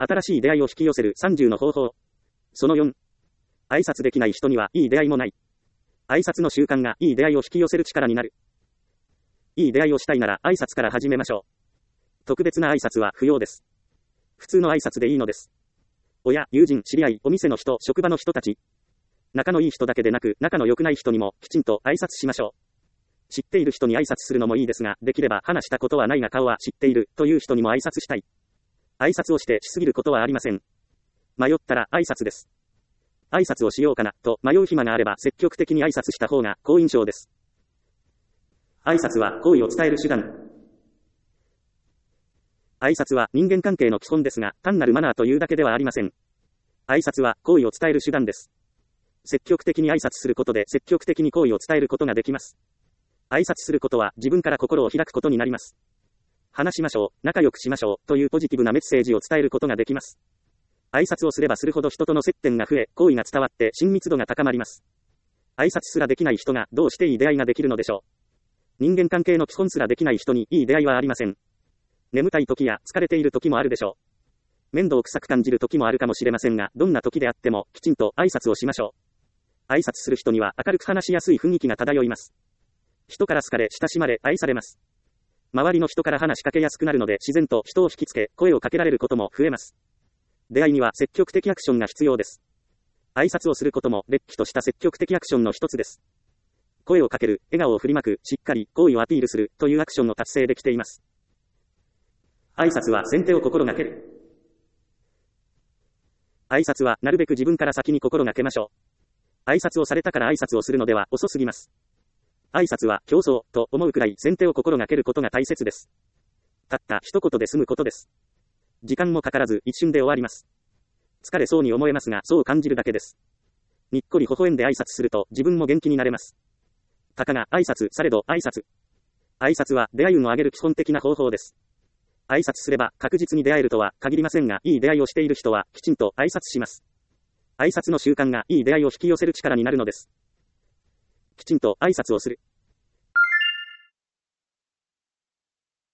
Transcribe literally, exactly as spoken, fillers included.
新しい出会いを引き寄せるさんじゅうの方法。そのよん。挨拶できない人にはいい出会いもない。挨拶の習慣がいい出会いを引き寄せる力になる。いい出会いをしたいなら挨拶から始めましょう。特別な挨拶は不要です。普通の挨拶でいいのです。親、友人、知り合い、お店の人、職場の人たち。仲のいい人だけでなく、仲の良くない人にもきちんと挨拶しましょう。知っている人に挨拶するのもいいですが、できれば話したことはないが顔は知っているという人にも挨拶したい。挨拶をしてしすぎることはありません。迷ったら挨拶です。挨拶をしようかなと迷う暇があれば積極的に挨拶した方が好印象です。挨拶は好意を伝える手段。挨拶は人間関係の基本ですが、単なるマナーというだけではありません。挨拶は好意を伝える手段です。積極的に挨拶することで積極的に好意を伝えることができます。挨拶することは自分から心を開くことになります。話しましょう、仲良くしましょうというポジティブなメッセージを伝えることができます。挨拶をすればするほど人との接点が増え、好意が伝わって親密度が高まります。挨拶すらできない人がどうしていい出会いができるのでしょう。人間関係の基本すらできない人にいい出会いはありません。眠たい時や疲れている時もあるでしょう。面倒くさく感じる時もあるかもしれませんが、どんな時であってもきちんと挨拶をしましょう。挨拶する人には明るく話しやすい雰囲気が漂います。人から好かれ親しまれ愛されます。周りの人から話しかけやすくなるので自然と人を引きつけ声をかけられることも増えます。出会いには積極的アクションが必要です。挨拶をすることもれっきとした積極的アクションの一つです。声をかける、笑顔を振りまく、しっかり好意をアピールするというアクションを達成できています。挨拶は先手を心がける。挨拶はなるべく自分から先に心がけましょう。挨拶をされたから挨拶をするのでは遅すぎます。挨拶は競争と思うくらい先手を心がけることが大切です。たった一言で済むことです。時間もかからず一瞬で終わります。疲れそうに思えますがそう感じるだけです。にっこり微笑んで挨拶すると自分も元気になれます。たかが挨拶されど挨拶。挨拶は出会い運を上げる基本的な方法です。挨拶すれば確実に出会えるとは限りませんが、いい出会いをしている人はきちんと挨拶します。挨拶の習慣がいい出会いを引き寄せる力になるのです。きちんと挨拶をする。